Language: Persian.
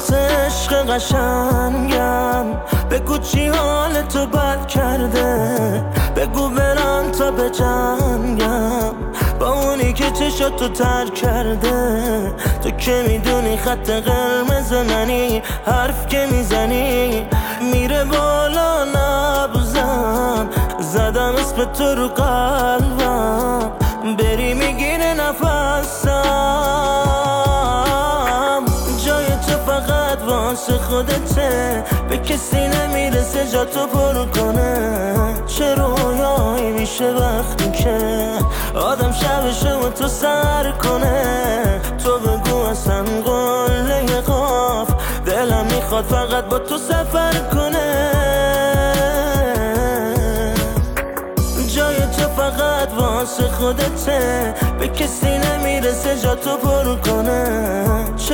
مثل عشق قشنگم. بگو چی حال تو بد کرده، بگو برم تا به جنگم با اونی که چشاتو تر کرده. تو که میدونی خط قرمز منی، حرف که میزنی میره بالا نبزم. زدم اسم تو رو قلبم، بری میگیره نفسم. جای تو فقط واسه خودته، به کسی نمیرسه جا تو پر کنه. چه رویایی میشه وقتی که آدم شبشه و تو سر کنه. تو بگو اصلا قله قاف، دلم میخواد فقط با تو سفر کنه. جای تو فقط واسه خودته، به کسی نمیرسه جا تو پر کنه.